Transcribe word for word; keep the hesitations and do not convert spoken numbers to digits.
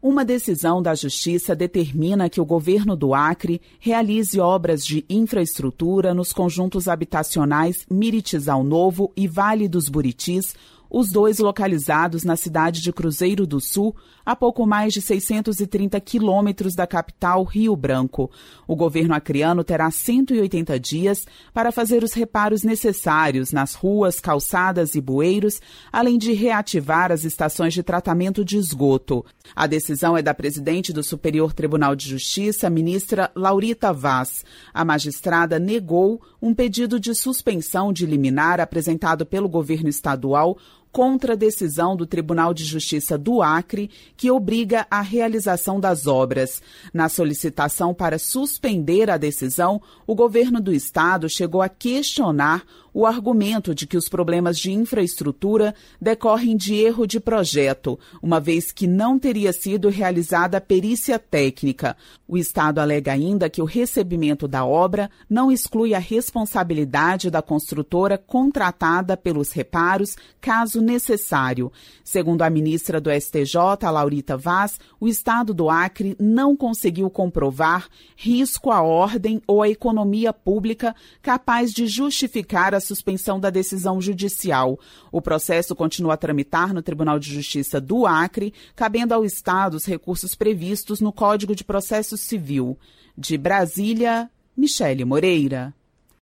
Uma decisão da Justiça determina que o governo do Acre realize obras de infraestrutura nos conjuntos habitacionais Miritizal Novo e Vale dos Buritis, os dois localizados na cidade de Cruzeiro do Sul, a pouco mais de seiscentos e trinta quilômetros da capital, Rio Branco. O governo acreano terá cento e oitenta dias para fazer os reparos necessários nas ruas, calçadas e bueiros, além de reativar as estações de tratamento de esgoto. A decisão é da presidente do Superior Tribunal de Justiça, ministra Laurita Vaz. A magistrada negou um pedido de suspensão de liminar apresentado pelo governo estadual contra a decisão do Tribunal de Justiça do Acre, que obriga a realização das obras. Na solicitação para suspender a decisão, o governo do estado chegou a questionar o argumento de que os problemas de infraestrutura decorrem de erro de projeto, uma vez que não teria sido realizada a perícia técnica. O estado alega ainda que o recebimento da obra não exclui a responsabilidade da construtora contratada pelos reparos, caso necessário. Segundo a ministra do S T J, Laurita Vaz, o estado do Acre não conseguiu comprovar risco à ordem ou à economia pública capaz de justificar a suspensão da decisão judicial. O processo continua a tramitar no Tribunal de Justiça do Acre, cabendo ao estado os recursos previstos no Código de Processo Civil. De Brasília, Michele Moreira.